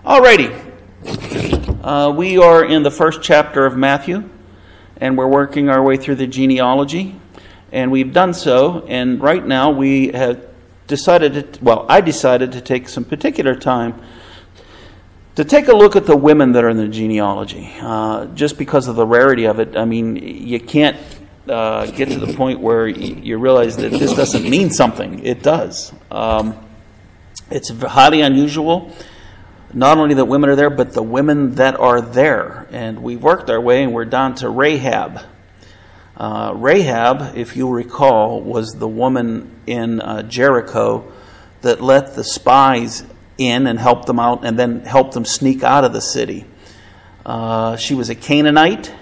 Alrighty, we are in the first chapter of Matthew, and we're working our way through the genealogy, and we've done so, and right now we have I decided to take some particular time to take a look at the women that are in the genealogy, just because of the rarity of it. I mean, you can't get to the point where you realize that this doesn't mean something. It does. It's highly unusual. Not only that women are there, but the women that are there. And we've worked our way, and we're down to Rahab. Rahab, if you recall, was the woman in Jericho that let the spies in and helped them out, and then helped them sneak out of the city. She was a Canaanite.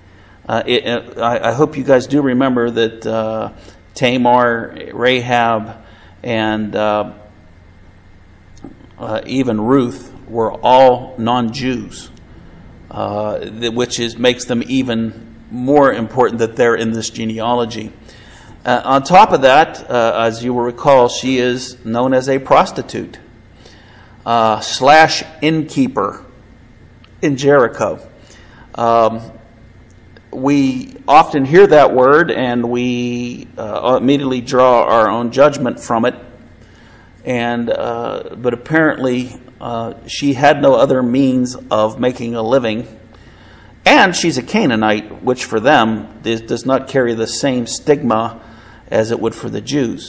I hope you guys do remember that Tamar, Rahab, and even Ruth were all non-Jews, which makes them even more important that they're in this genealogy. On top of that, as you will recall, she is known as a prostitute / innkeeper in Jericho. We often hear that word, and we immediately draw our own judgment from it. But apparently, she had no other means of making a living, and she's a Canaanite, which for them does not carry the same stigma as it would for the Jews.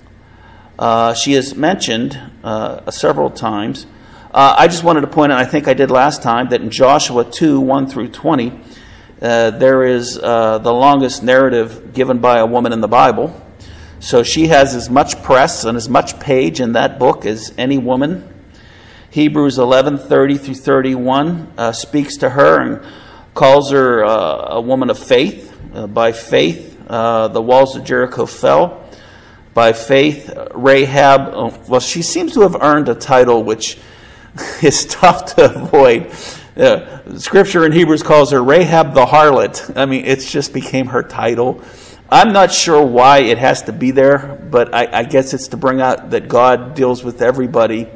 She is mentioned several times. I just wanted to point out, I think I did last time, that in Joshua 2, 1 through 20, there is the longest narrative given by a woman in the Bible. So she has as much press and as much page in that book as any woman. Hebrews 11:30 through 31 speaks to her and calls her a woman of faith. By faith, the walls of Jericho fell. By faith, Rahab, she seems to have earned a title which is tough to avoid. Scripture in Hebrews calls her Rahab the harlot. I mean, it just became her title. I'm not sure why it has to be there, but I guess it's to bring out that God deals with everybody.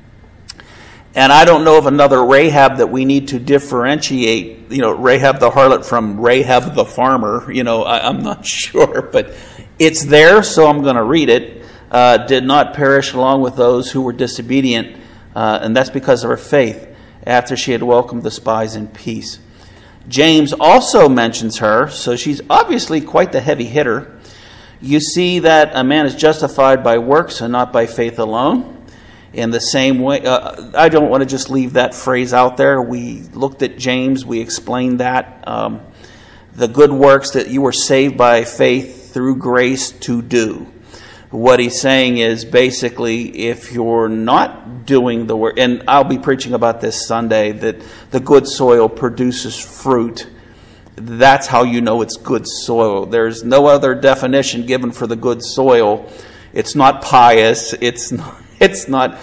And I don't know of another Rahab that we need to differentiate, Rahab the harlot from Rahab the farmer. I'm not sure, but it's there, so I'm going to read it. Did not perish along with those who were disobedient, and that's because of her faith, after she had welcomed the spies in peace. James also mentions her, so she's obviously quite the heavy hitter. You see that a man is justified by works and not by faith alone. In the same way, I don't want to just leave that phrase out there. We looked at James, we explained that. The good works that you were saved by faith through grace to do. What he's saying is basically, if you're not doing the work, and I'll be preaching about this Sunday, that the good soil produces fruit. That's how you know it's good soil. There's no other definition given for the good soil. It's not pious. It doesn't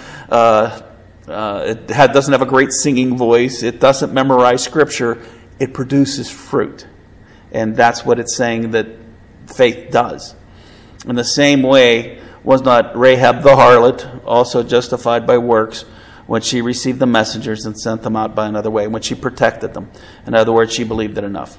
have a great singing voice. It doesn't memorize Scripture. It produces fruit. And that's what it's saying that faith does. In the same way, was not Rahab the harlot also justified by works when she received the messengers and sent them out by another way, when she protected them? In other words, she believed it enough.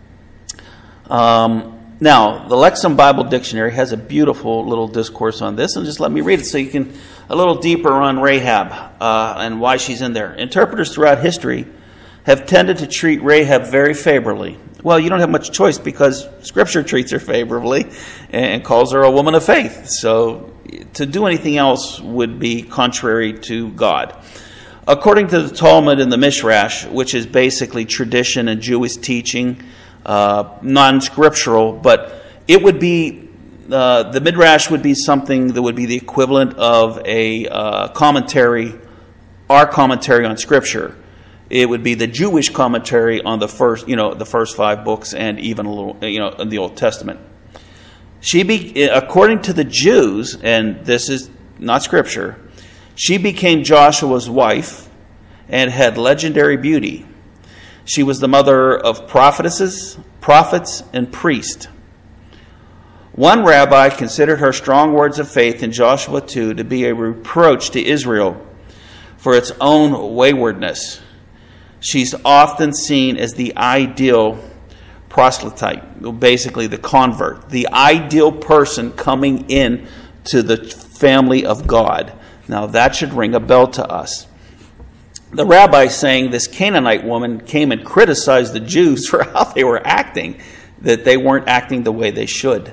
Now, the Lexham Bible Dictionary has a beautiful little discourse on this, and just let me read it so you can a little deeper on Rahab and why she's in there. Interpreters throughout history have tended to treat Rahab very favorably. Well, you don't have much choice because Scripture treats her favorably and calls her a woman of faith. So to do anything else would be contrary to God. According to the Talmud and the Midrash, which is basically tradition and Jewish teaching, non-scriptural, but it would be, the Midrash would be something that would be the equivalent of a commentary, our commentary on Scripture. It would be the Jewish commentary on the first 5 books, and even a little, in the Old Testament. According to the Jews, and this is not Scripture, she became Joshua's wife and had legendary beauty. She was the mother of prophetesses, prophets, and priests. One rabbi considered her strong words of faith in Joshua 2 to be a reproach to Israel, for its own waywardness. She's often seen as the ideal proselyte, basically the convert, the ideal person coming in to the family of God. Now that should ring a bell to us. The rabbi saying this Canaanite woman came and criticized the Jews for how they were acting, that they weren't acting the way they should.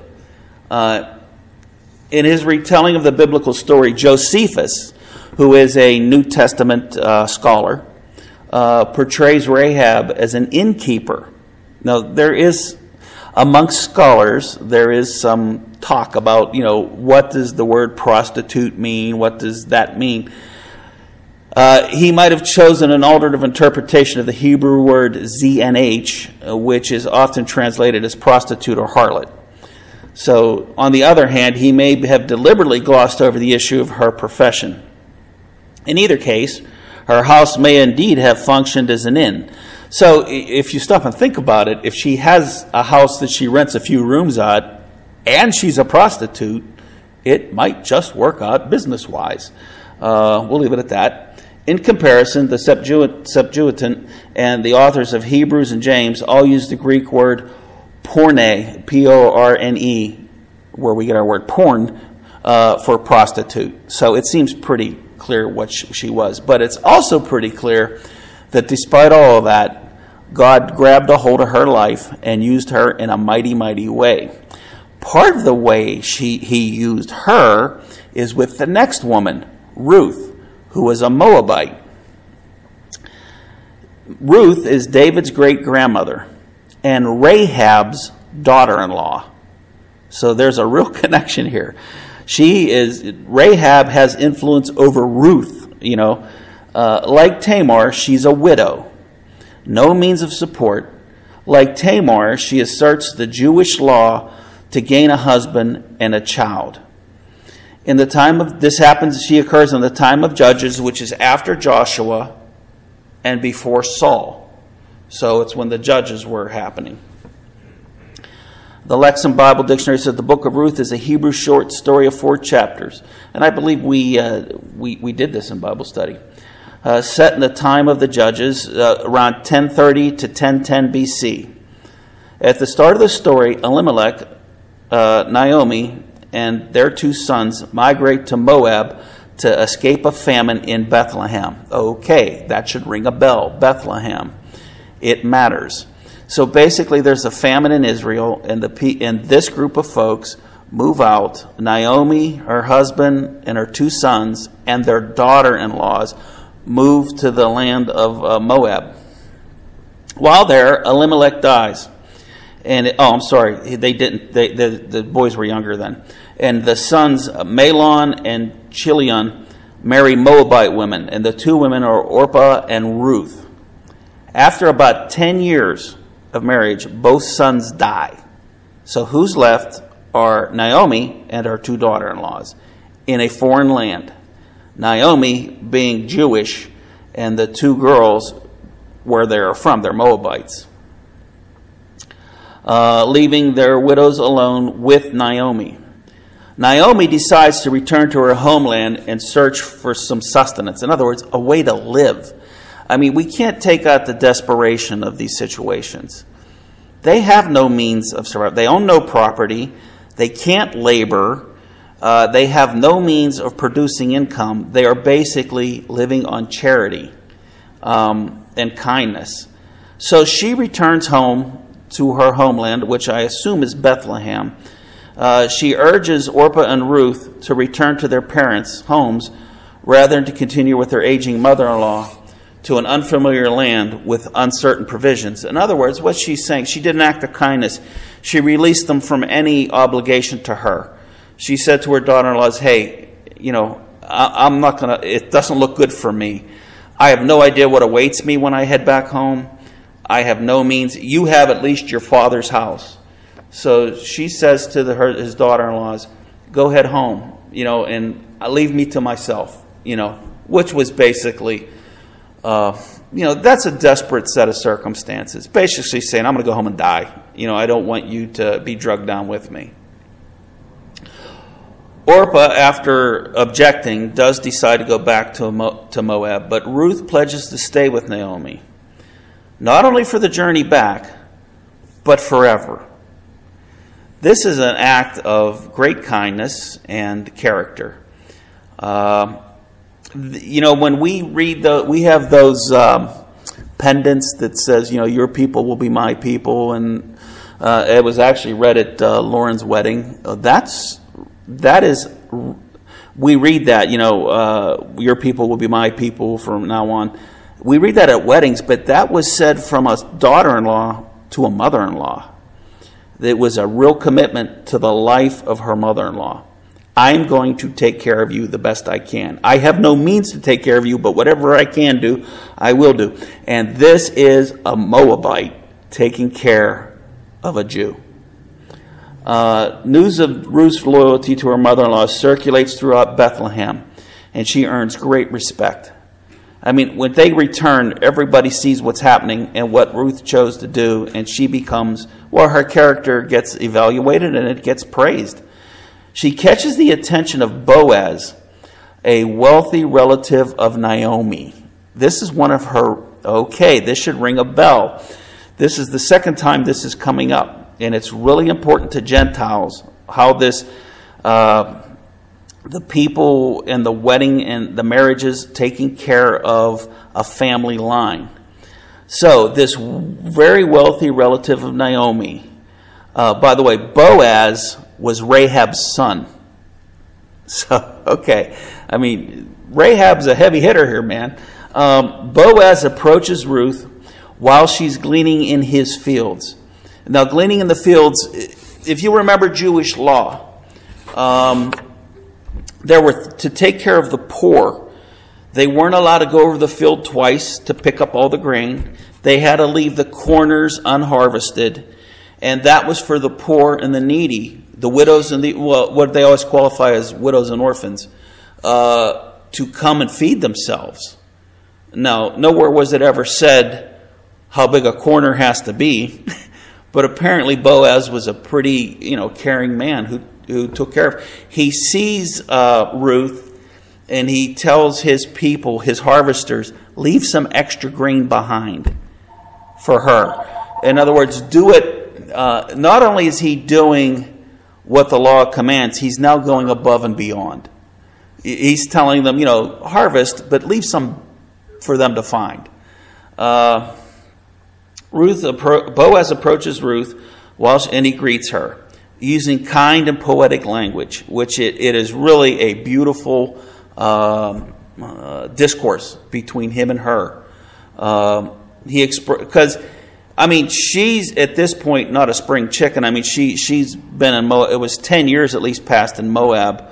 In his retelling of the biblical story, Josephus, who is a New Testament scholar, portrays Rahab as an innkeeper. Now, there is, amongst scholars, there is some talk about, what does the word prostitute mean? What does that mean? He might have chosen an alternative interpretation of the Hebrew word ZNH, which is often translated as prostitute or harlot. So, on the other hand, he may have deliberately glossed over the issue of her profession. In either case, her house may indeed have functioned as an inn. So, if you stop and think about it, if she has a house that she rents a few rooms at, and she's a prostitute, it might just work out business-wise. We'll leave it at that. In comparison, the Septuagint and the authors of Hebrews and James all use the Greek word porne, P-O-R-N-E, where we get our word porn, for prostitute. So it seems pretty clear what she was. But it's also pretty clear that despite all of that, God grabbed a hold of her life and used her in a mighty, mighty way. Part of the way he used her is with the next woman, Ruth, who was a Moabite. Ruth is David's great-grandmother and Rahab's daughter-in-law. So there's a real connection here. Rahab has influence over Ruth, like Tamar, she's a widow. No means of support. Like Tamar, she asserts the Jewish law to gain a husband and a child. She occurs in the time of Judges, which is after Joshua and before Saul. So it's when the Judges were happening. The Lexham Bible Dictionary said the book of Ruth is a Hebrew short story of 4 chapters. And I believe we did this in Bible study. Set in the time of the Judges, around 1030 to 1010 BC. At the start of the story, Elimelech, Naomi, and their 2 sons migrate to Moab to escape a famine in Bethlehem. Okay, that should ring a bell. Bethlehem. It matters. So basically there's a famine in Israel, and this group of folks move out. Naomi, her husband, and her 2 sons, and their daughter-in-laws move to the land of Moab. While there, Elimelech dies. They didn't. The boys were younger then. And the sons, Mahlon and Chilion, marry Moabite women. And the 2 women are Orpah and Ruth. After about 10 years of marriage, both sons die. So who's left are Naomi and her 2 daughter-in-laws in a foreign land. Naomi being Jewish, and the 2 girls where they're from, they're Moabites. Leaving their widows alone with Naomi. Naomi decides to return to her homeland and search for some sustenance. In other words, a way to live. I mean, we can't take out the desperation of these situations. They have no means of survival. They own no property. They can't labor. They have no means of producing income. They are basically living on charity and kindness. So she returns home to her homeland, which I assume is Bethlehem. She urges Orpah and Ruth to return to their parents' homes rather than to continue with their aging mother-in-law to an unfamiliar land with uncertain provisions. In other words, what she's saying, she did an act of kindness. She released them from any obligation to her. She said to her daughter-in-laws, hey, I'm not going to, it doesn't look good for me. I have no idea what awaits me when I head back home. I have no means. You have at least your father's house. So she says to his daughter-in-laws, go head home, and leave me to myself, which was basically, that's a desperate set of circumstances. Basically saying, I'm going to go home and die. I don't want you to be drugged down with me. Orpah, after objecting, does decide to go back to Moab, but Ruth pledges to stay with Naomi, not only for the journey back, but forever. This is an act of great kindness and character. When we read we have those pendants that says, your people will be my people, and it was actually read at Lauren's wedding. We read that, your people will be my people from now on. We read that at weddings, but that was said from a daughter-in-law to a mother-in-law. It was a real commitment to the life of her mother-in-law. I'm going to take care of you the best I can. I have no means to take care of you, but whatever I can do, I will do. And this is a Moabite taking care of a Jew. News of Ruth's loyalty to her mother-in-law circulates throughout Bethlehem, and she earns great respect. I mean, when they return, everybody sees what's happening and what Ruth chose to do, and she becomes, her character gets evaluated and it gets praised. She catches the attention of Boaz, a wealthy relative of Naomi. This is one of her, this should ring a bell. This is the second time this is coming up, and it's really important to Gentiles how this, the people and the wedding and the marriages taking care of a family line. So this very wealthy relative of Naomi, by the way, Boaz was Rahab's son. So, Rahab's a heavy hitter here, man. Boaz approaches Ruth while she's gleaning in his fields. Now, gleaning in the fields, if you remember Jewish law, there were to take care of the poor. They weren't allowed to go over the field twice to pick up all the grain. They had to leave the corners unharvested, and that was for the poor and the needy. The widows and what they always qualify as widows and orphans, to come and feed themselves. Now, nowhere was it ever said how big a corner has to be, but apparently Boaz was a pretty, caring man who took care of. He sees Ruth, and he tells his people, his harvesters, leave some extra grain behind for her. In other words, do it. Not only is he doing what the law commands, he's now going above and beyond. He's telling them, harvest, but leave some for them to find. Boaz approaches Ruth and he greets her, using kind and poetic language, which it is really a beautiful discourse between him and her. She's at this point not a spring chicken. She's been in Moab. It was 10 years at least passed in Moab.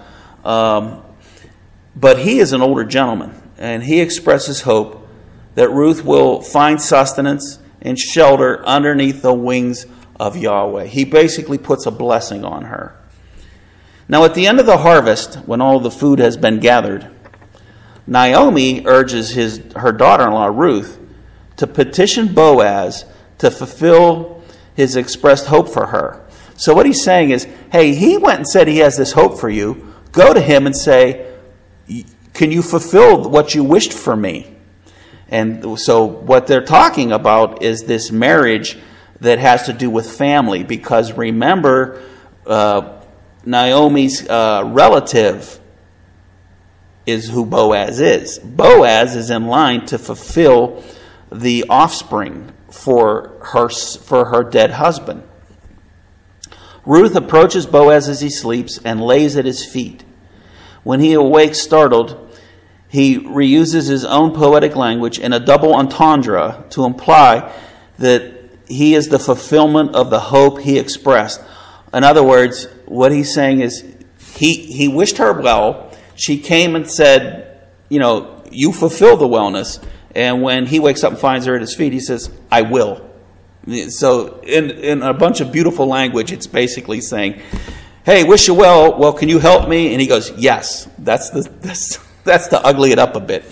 But he is an older gentleman, and he expresses hope that Ruth will find sustenance and shelter underneath the wings of Yahweh. He basically puts a blessing on her. Now, at the end of the harvest, when all the food has been gathered, Naomi urges her daughter-in-law, Ruth, to petition Boaz to fulfill his expressed hope for her. So what he's saying is, hey, he went and said he has this hope for you. Go to him and say, can you fulfill what you wished for me? And so what they're talking about is this marriage that has to do with family, because remember, Naomi's relative is who Boaz is. Boaz is in line to fulfill the offspring for her dead husband. Ruth approaches Boaz as he sleeps and lays at his feet. When he awakes startled, he reuses his own poetic language in a double entendre to imply that he is the fulfillment of the hope he expressed. In other words, what he's saying is he wished her well. She came and said, you fulfill the wellness. And when he wakes up and finds her at his feet, he says, I will. So in a bunch of beautiful language, it's basically saying, hey, wish you well. Well, can you help me? And he goes, yes. That's to ugly it up a bit.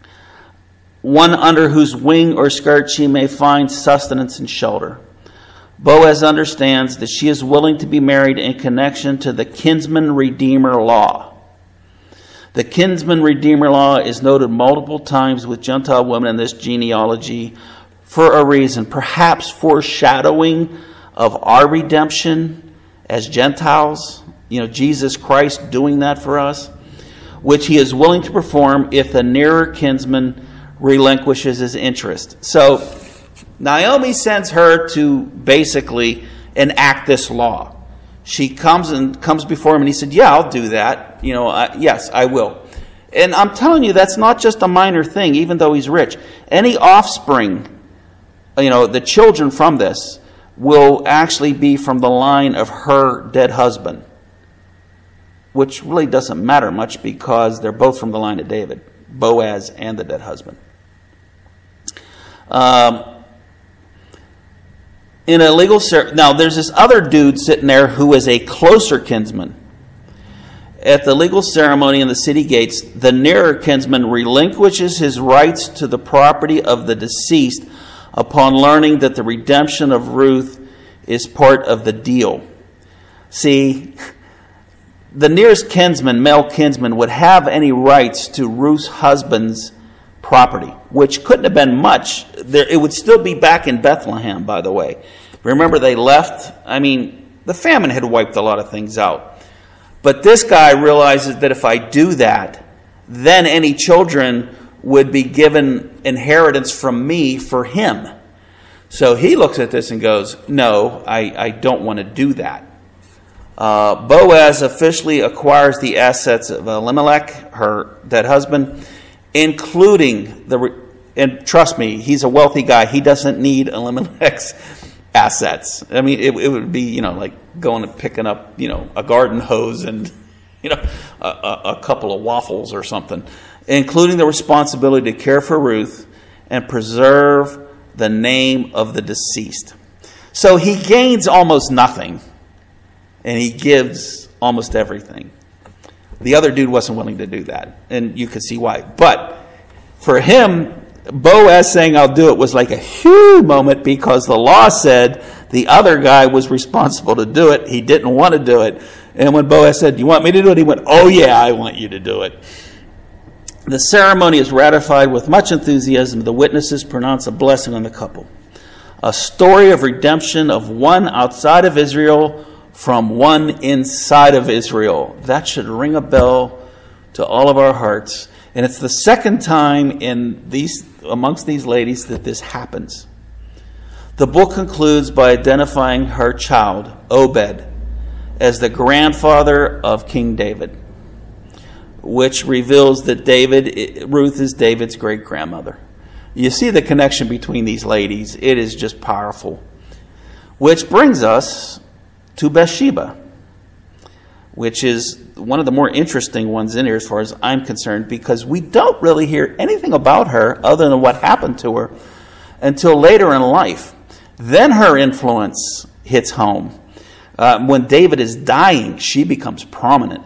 One under whose wing or skirt she may find sustenance and shelter. Boaz understands that she is willing to be married in connection to the kinsman-redeemer law. The kinsman-redeemer law is noted multiple times with Gentile women in this genealogy for a reason, perhaps foreshadowing of our redemption as Gentiles, Jesus Christ doing that for us, which he is willing to perform if the nearer kinsman relinquishes his interest. So Naomi sends her to basically enact this law. She comes before him and he said, yeah, I'll do that. Yes, I will. And I'm telling you, that's not just a minor thing, even though he's rich. Any offspring, the children from this will actually be from the line of her dead husband, which really doesn't matter much because they're both from the line of David, Boaz and the dead husband. In a legal now there's this other dude sitting there who is a closer kinsman. At the legal ceremony in the city gates, the nearer kinsman relinquishes his rights to the property of the deceased upon learning that the redemption of Ruth is part of the deal. See, the nearest kinsman, male kinsman, would have any rights to Ruth's husband's property, which couldn't have been much. It would still be back in Bethlehem, by the way. Remember, they left. The famine had wiped a lot of things out. But this guy realizes that if I do that, then any children would be given inheritance from me for him. So he looks at this and goes, no, I don't want to do that. Boaz officially acquires the assets of Elimelech, her dead husband, including and trust me, he's a wealthy guy. He doesn't need Elimelech's assets. It would be, like going and picking up, a garden hose and, a couple of waffles or something, including the responsibility to care for Ruth and preserve the name of the deceased. So he gains almost nothing and he gives almost everything. The other dude wasn't willing to do that, and you could see why. But for him, Boaz saying I'll do it was like a huge moment because the law said the other guy was responsible to do it. He didn't want to do it. And when Boaz said, do you want me to do it? He went, oh yeah, I want you to do it. The ceremony is ratified with much enthusiasm. The witnesses pronounce a blessing on the couple. A story of redemption of one outside of Israel from one inside of Israel. That should ring a bell to all of our hearts. And it's the second time amongst these ladies that this happens. The book concludes by identifying her child, Obed, as the grandfather of King David, which reveals that Ruth is David's great-grandmother. You see the connection between these ladies. It is just powerful. Which brings us to Bathsheba, which is one of the more interesting ones in here as far as I'm concerned, because we don't really hear anything about her other than what happened to her until later in life. Then her influence hits home. When David is dying, she becomes prominent.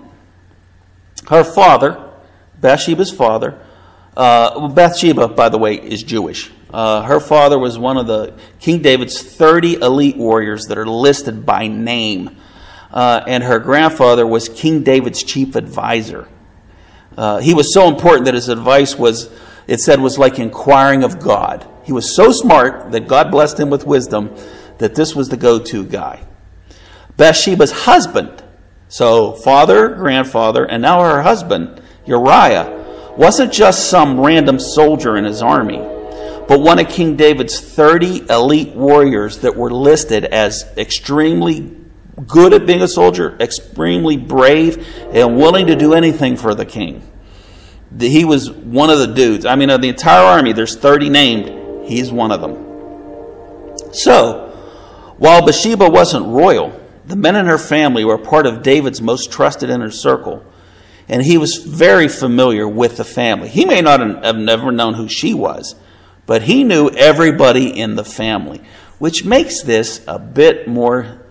Her father, Bathsheba's father, Bathsheba, by the way, is Jewish. Her father was one of the King David's 30 elite warriors that are listed by name. And her grandfather was King David's chief advisor. He was so important that his advice was like inquiring of God. He was so smart that God blessed him with wisdom that this was the go-to guy. Bathsheba's husband, so father, grandfather, and now her husband, Uriah, wasn't just some random soldier in his army, but one of King David's 30 elite warriors that were listed as extremely good at being a soldier, extremely brave, and willing to do anything for the king. He was one of the dudes. Of the entire army, there's 30 named. He's one of them. So, while Bathsheba wasn't royal, the men in her family were part of David's most trusted inner circle, and he was very familiar with the family. He may not have never known who she was, but he knew everybody in the family, which makes this a bit more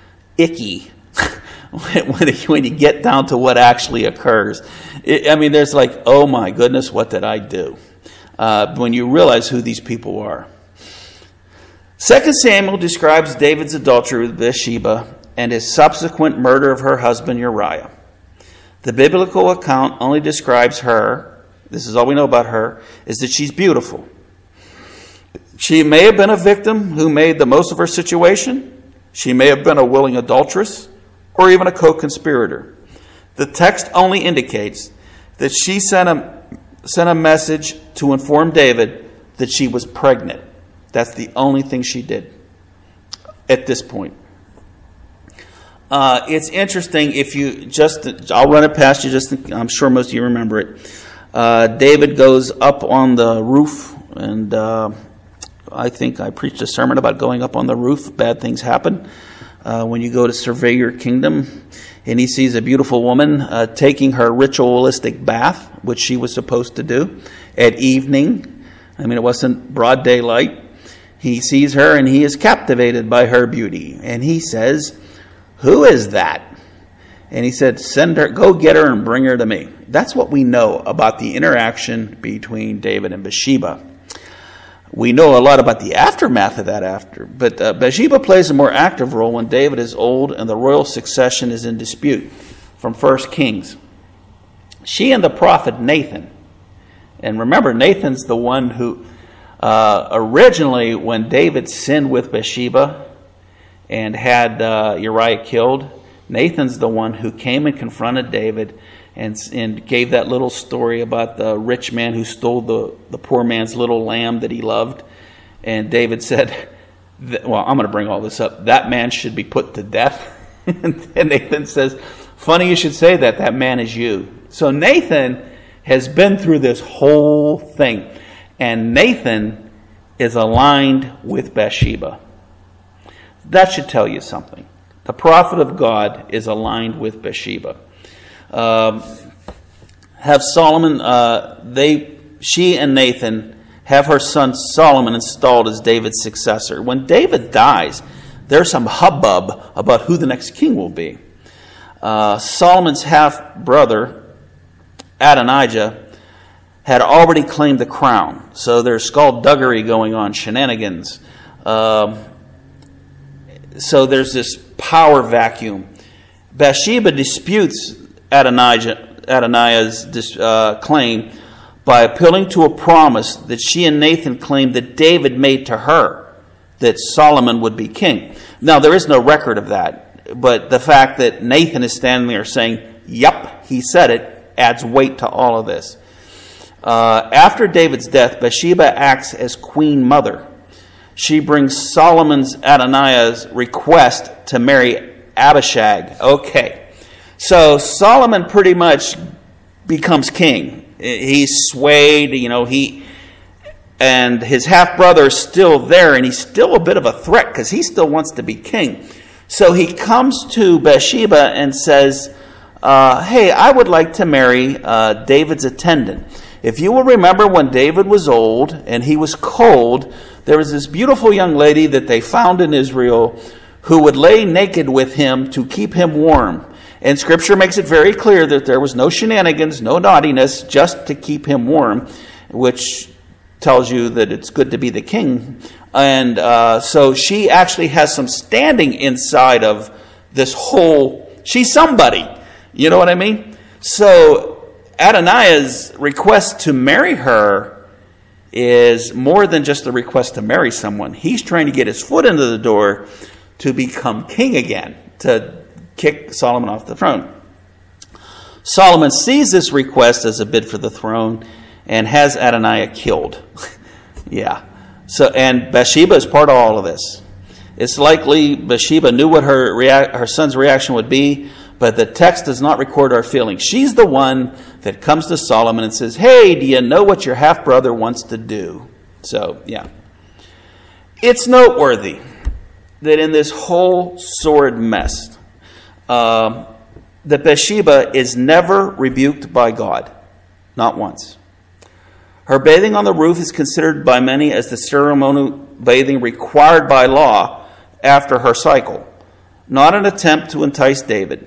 icky when you get down to what actually occurs. There's like, oh my goodness, what did I do? When you realize who these people are. 2 Samuel describes David's adultery with Bathsheba and his subsequent murder of her husband Uriah. The biblical account only describes her, this is all we know about her, is that she's beautiful. She may have been a victim who made the most of her situation. She may have been a willing adulteress or even a co-conspirator. The text only indicates that she sent a message to inform David that she was pregnant. That's the only thing she did at this point. It's interesting if you I'll run it past you, I'm sure most of you remember it. David goes up on the roof, and I think I preached a sermon about going up on the roof. Bad things happen when you go to survey your kingdom. And he sees a beautiful woman taking her ritualistic bath, which she was supposed to do at evening. I mean, it wasn't broad daylight. He sees her and he is captivated by her beauty. And he says, "Who is that?" And he said, "Go get her and bring her to me." That's what we know about the interaction between David and Bathsheba. We know a lot about the aftermath of that but Bathsheba plays a more active role when David is old and the royal succession is in dispute, from 1 Kings. She and the prophet Nathan, and remember, Nathan's the one who originally, when David sinned with Bathsheba and had Uriah killed, Nathan's the one who came and confronted David and gave that little story about the rich man who stole the poor man's little lamb that he loved. And David said, well, I'm going to bring all this up. That man should be put to death. And Nathan says, "Funny you should say that. That man is you." So Nathan has been through this whole thing. And Nathan is aligned with Bathsheba. That should tell you something. The prophet of God is aligned with Bathsheba. Have Solomon, she and Nathan have her son Solomon installed as David's successor. When David dies, there's some hubbub about who the next king will be. Solomon's half-brother, Adonijah, had already claimed the crown. So there's skullduggery going on, shenanigans. So there's this power vacuum. Bathsheba disputes Adonijah's claim by appealing to a promise that she and Nathan claimed that David made to her, that Solomon would be king. Now, there is no record of that, but the fact that Nathan is standing there saying, "Yup, he said it," adds weight to all of this. After David's death, Bathsheba acts as queen mother. She brings Adonijah's request to marry Abishag. Okay. So Solomon pretty much becomes king. He's swayed, and his half-brother is still there, and he's still a bit of a threat because he still wants to be king. So he comes to Bathsheba and says, "Hey, I would like to marry David's attendant." If you will remember, when David was old and he was cold, there was this beautiful young lady that they found in Israel who would lay naked with him to keep him warm. And Scripture makes it very clear that there was no shenanigans, no naughtiness, just to keep him warm, which tells you that it's good to be the king. And so she actually has some standing inside of this whole, she's somebody. You know what I mean? So Adonijah's request to marry her is more than just a request to marry someone. He's trying to get his foot into the door to become king again, to kick Solomon off the throne. Solomon sees this request as a bid for the throne and has Adonijah killed. Yeah. So, and Bathsheba is part of all of this. It's likely Bathsheba knew what her son's reaction would be, but the text does not record our feelings. She's the one that comes to Solomon and says, "Hey, do you know what your half-brother wants to do?" So, yeah. It's noteworthy that in this whole sordid mess, that Bathsheba is never rebuked by God. Not once. Her bathing on the roof is considered by many as the ceremonial bathing required by law after her cycle, not an attempt to entice David.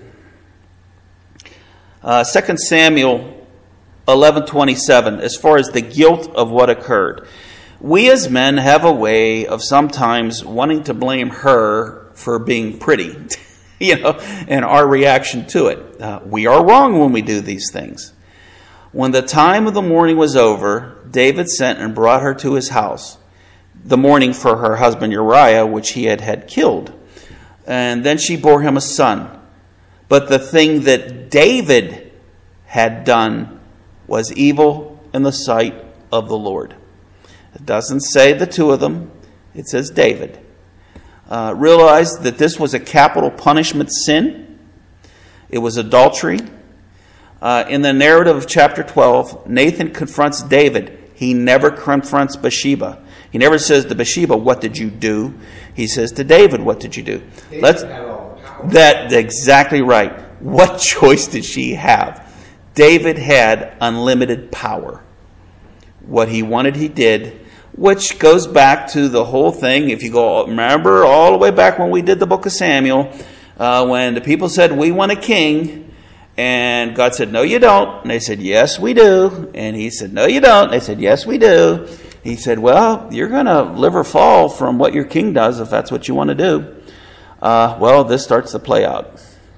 2 Samuel 11:27, as far as the guilt of what occurred. We as men have a way of sometimes wanting to blame her for being pretty, and our reaction to it. We are wrong when we do these things. When the time of the mourning was over, David sent and brought her to his house, the mourning for her husband Uriah, which he had killed. And then she bore him a son. But the thing that David had done was evil in the sight of the Lord. It doesn't say the two of them. It says David. Realize that this was a capital punishment sin. It was adultery. In the narrative of chapter 12, Nathan confronts David. He never confronts Bathsheba. He never says to Bathsheba, "What did you do?" He says to David, "What did you do?" That's exactly right. What choice did she have? David had unlimited power. What he wanted, he did, which goes back to the whole thing. If you go, remember all the way back when we did the book of Samuel, when the people said, "We want a king," and God said, "No, you don't." And they said, "Yes, we do." And he said, "No, you don't." And they said, "Yes, we do." He said, "Well, you're going to live or fall from what your king does if that's what you want to do." Well, this starts to play out.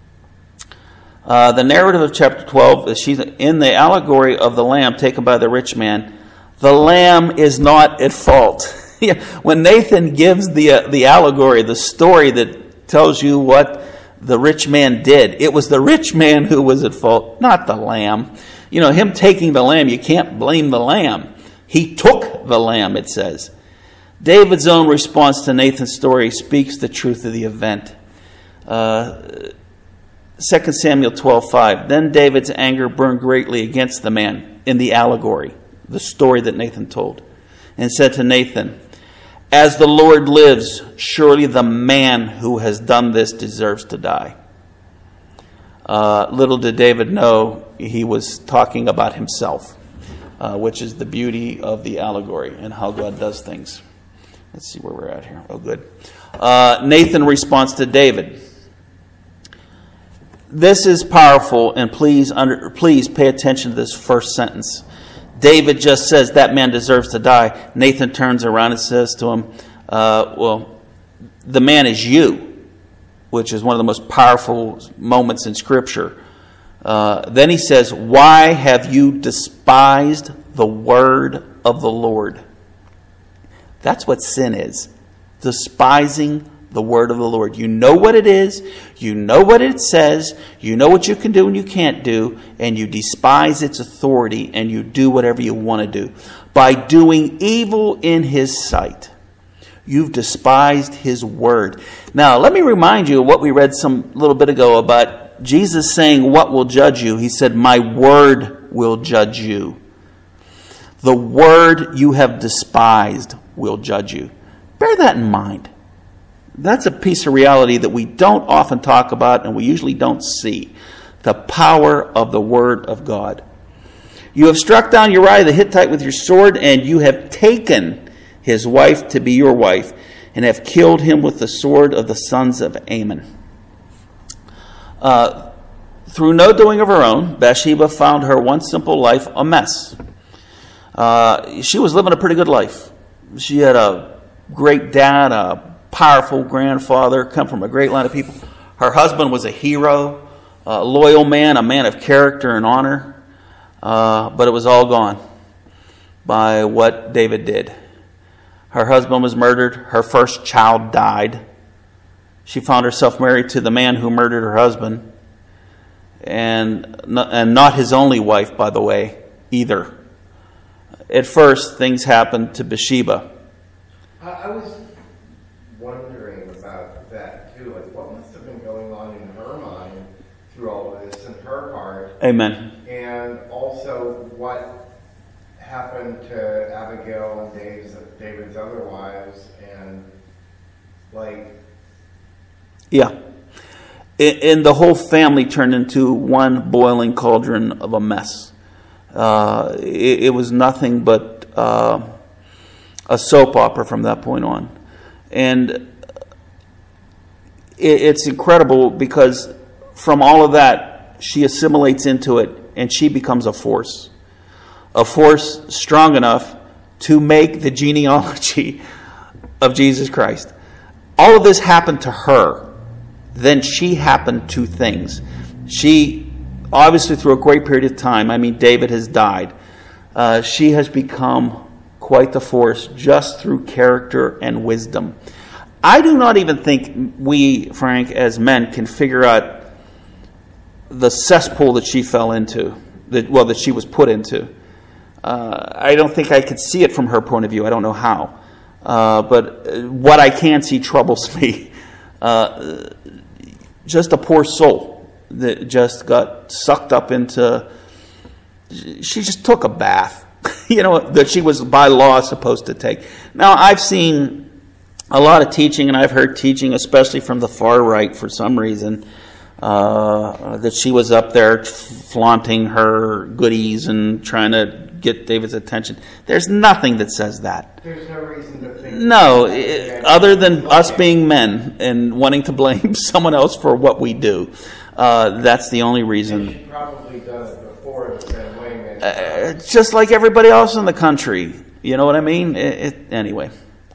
The narrative of chapter 12 is she's in the allegory of the lamb taken by the rich man. The lamb is not at fault. When Nathan gives the allegory, the story that tells you what the rich man did, it was the rich man who was at fault, not the lamb. Him taking the lamb, you can't blame the lamb. He took the lamb, it says. David's own response to Nathan's story speaks the truth of the event. 2 Samuel 12:5. Then David's anger burned greatly against the man in the allegory, the story that Nathan told, and said to Nathan, "As the Lord lives, surely the man who has done this deserves to die." Little did David know he was talking about himself, which is the beauty of the allegory and how God does things. Let's see where we're at here. Oh, good. Nathan responds to David. This is powerful, and please pay attention to this first sentence. David just says that man deserves to die. Nathan turns around and says to him, well, the man is you, which is one of the most powerful moments in Scripture. Then he says, why have you despised the word of the Lord? That's what sin is. Despising the word of the Lord. You know what it is. You know what it says. You know what you can do and you can't do. And you despise its authority and you do whatever you want to do. By doing evil in his sight, you've despised his word. Now, let me remind you of what we read some little bit ago about Jesus saying, what will judge you? He said, my word will judge you. The word you have despised will judge you. Bear that in mind. That's a piece of reality that we don't often talk about and we usually don't see. The power of the word of God. You have struck down Uriah the Hittite with your sword, and you have taken his wife to be your wife, and have killed him with the sword of the sons of Ammon. Through no doing of her own, Bathsheba found her once simple life a mess. She was living a pretty good life. She had a great dad, a powerful grandfather, come from a great line of people. Her husband was a hero, a loyal man, a man of character and honor. But it was all gone by what David did. Her husband was murdered. Her first child died. She found herself married to the man who murdered her husband. And not his only wife, by the way, either. At first, things happened to Bathsheba. I was wondering about that too. Like, what must have been going on in her mind through all of this, in her heart? Amen. And also, what happened to Abigail and David's other wives, and yeah. And the whole family turned into one boiling cauldron of a mess. It was nothing but a soap opera from that point on. And it's incredible because from all of that, she assimilates into it and she becomes a force strong enough to make the genealogy of Jesus Christ. All of this happened to her. Then she happened to things. She, obviously through a great period of time, I mean, David has died. She has become quite the force just through character and wisdom. I do not even think we, Frank, as men, can figure out the cesspool that she fell into, that she was put into. I don't think I could see it from her point of view. I don't know how. But what I can see troubles me. Just a poor soul that just got sucked up into... She just took a bath, that she was by law supposed to take. Now, I've seen a lot of teaching, and I've heard teaching, especially from the far right for some reason, that she was up there flaunting her goodies and trying to get David's attention. There's nothing that says that. There's no reason to think... No, other than us being men and wanting to blame someone else for what we do. That's the only reason. She probably done it before the same way. Just like everybody else in the country. You know what I mean? Anyway.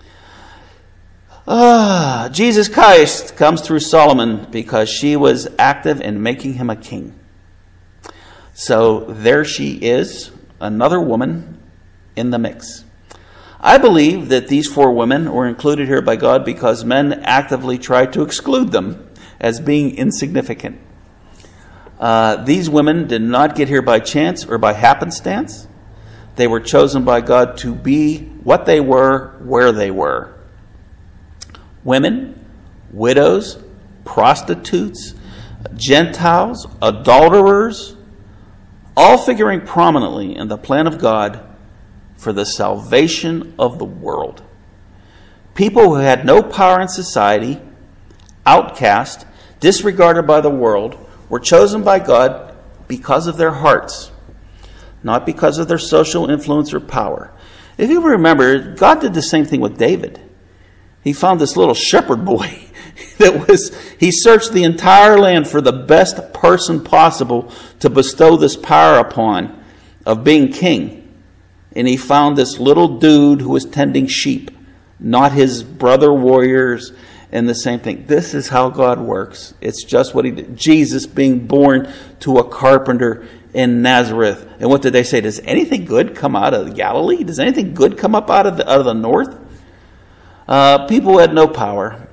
Jesus Christ comes through Solomon because she was active in making him a king. So there she is, another woman in the mix. I believe that these 4 women were included here by God because men actively tried to exclude them as being insignificant. These women did not get here by chance or by happenstance. They were chosen by God to be what they were, where they were. Women, widows, prostitutes, Gentiles, adulterers, all figuring prominently in the plan of God for the salvation of the world. People who had no power in society, outcast, disregarded by the world, were chosen by God because of their hearts, not because of their social influence or power. If you remember, God did the same thing with David. He found this little shepherd boy he searched the entire land for the best person possible to bestow this power upon of being king. And he found this little dude who was tending sheep, not his brother warriors, and the same thing. This is how God works. It's just what he did. Jesus being born to a carpenter in Nazareth. And what did they say? Does anything good come out of Galilee? Does anything good come up out of the north? People had no power.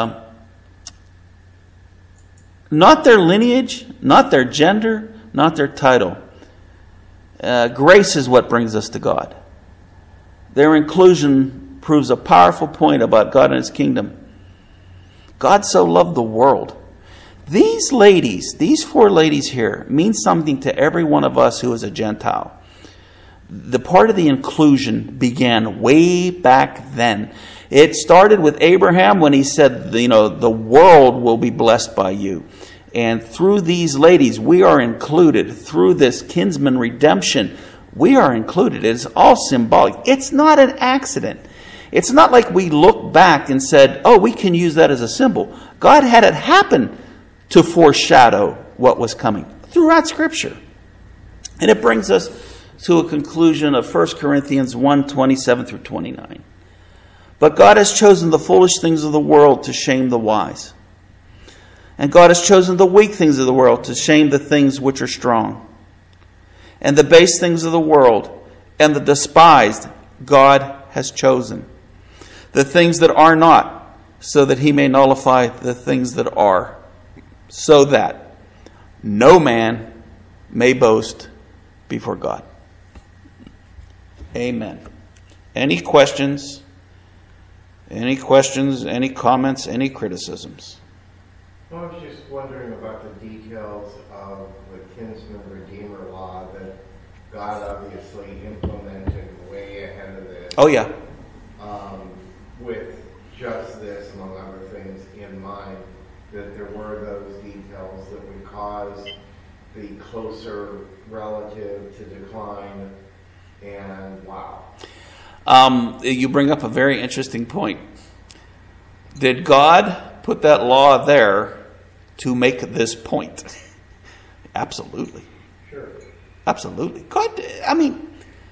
Not their lineage, not their gender, not their title. Grace is what brings us to God. Their inclusion proves a powerful point about God and his kingdom. God so loved the world. These ladies, these 4 ladies here, mean something to every one of us who is a Gentile. The part of the inclusion began way back then. It started with Abraham when he said, the world will be blessed by you. And through these ladies, we are included. Through this kinsman redemption, we are included. It's all symbolic. It's not an accident. It's not like we look back and said, we can use that as a symbol. God had it happen to foreshadow what was coming throughout Scripture. And it brings us to a conclusion of 1 Corinthians 1:27 through 29. But God has chosen the foolish things of the world to shame the wise. And God has chosen the weak things of the world to shame the things which are strong. And the base things of the world and the despised God has chosen. The things that are not, so that he may nullify the things that are, so that no man may boast before God. Amen. Any questions? Any questions, any comments, any criticisms? I was just wondering about the details of the kinsman redeemer law that God obviously implemented way ahead of this. Oh, yeah. With just this, among other things, in mind, that there were those details that would cause the closer relative to decline, and wow. You bring up a very interesting point. Did God put that law there to make this point? Absolutely. Sure. Absolutely. God,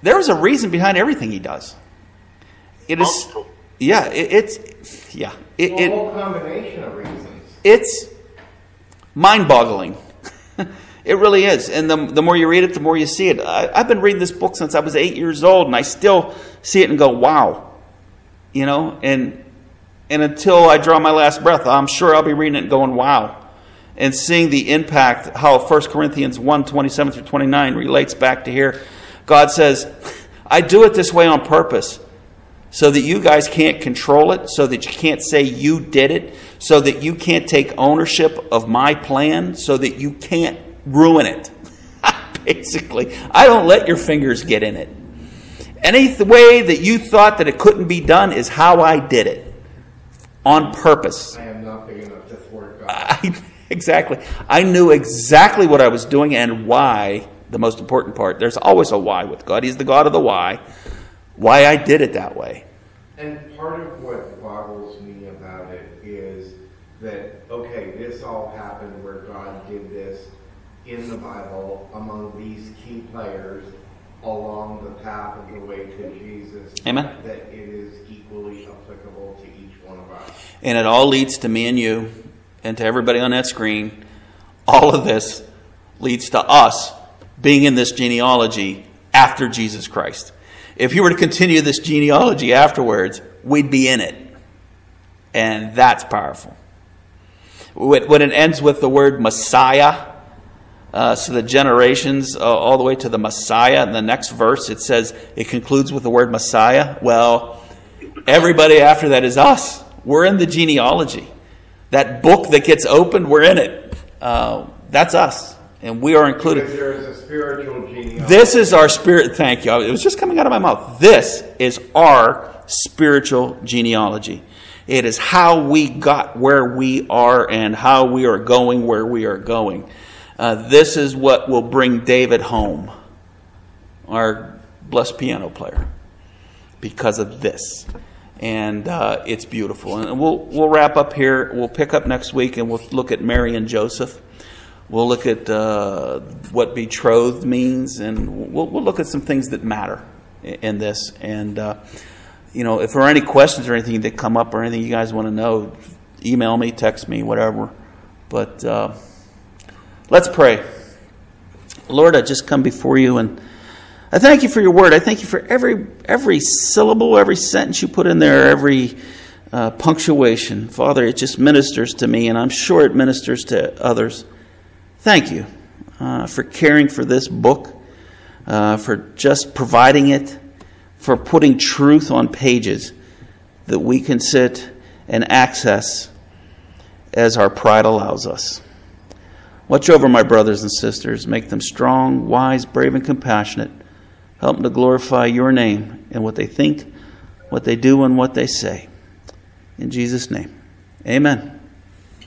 there is a reason behind everything he does. It is, Multiple. yeah, it's, yeah. A whole combination of reasons. It's mind-boggling. It really is. And the more you read it, the more you see it. I've been reading this book since I was 8 years old, and I still see it and go, wow. You know, and until I draw my last breath, I'm sure I'll be reading it and going, wow. And seeing the impact, how 1 Corinthians 1, 27 through 29 relates back to here. God says, I do it this way on purpose, so that you guys can't control it, so that you can't say you did it, so that you can't take ownership of my plan, so that you can't ruin it. Basically, I don't let your fingers get in it. Any way that you thought that it couldn't be done is how I did it. On purpose. I am not big enough to thwart God. Exactly. I knew exactly what I was doing and why, the most important part. There's always a why with God. He's the God of the why. Why I did it that way. And part of what boggles me about it is that, okay, this all happened where God did this in the Bible among these key players along the path of the way to Jesus. Amen. That it is equally applicable to each one of us. And it all leads to me and you and to everybody on that screen. All of this leads to us being in this genealogy after Jesus Christ. If you were to continue this genealogy afterwards, we'd be in it. And that's powerful. When it ends with the word Messiah, so the generations all the way to the Messiah, in the next verse it says, it concludes with the word Messiah. Well, everybody after that is us. We're in the genealogy. That book that gets opened, we're in it. That's us. And we are included. Because there is a spiritual genealogy. This is our spirit. Thank you. It was just coming out of my mouth. This is our spiritual genealogy. It is how we got where we are and how we are going where we are going. This is what will bring David home, our blessed piano player, because of this. And it's beautiful. And we'll wrap up here. We'll pick up next week and we'll look at Mary and Joseph. We'll look at what betrothed means, and we'll look at some things that matter in this. And, if there are any questions or anything that come up or anything you guys want to know, email me, text me, whatever. But let's pray. Lord, I just come before you, and I thank you for your word. I thank you for every syllable, every sentence you put in there, every punctuation. Father, it just ministers to me, and I'm sure it ministers to others. Thank you for caring for this book, for just providing it, for putting truth on pages that we can sit and access as our pride allows us. Watch over my brothers and sisters. Make them strong, wise, brave, and compassionate. Help them to glorify your name in what they think, what they do, and what they say. In Jesus' name, amen.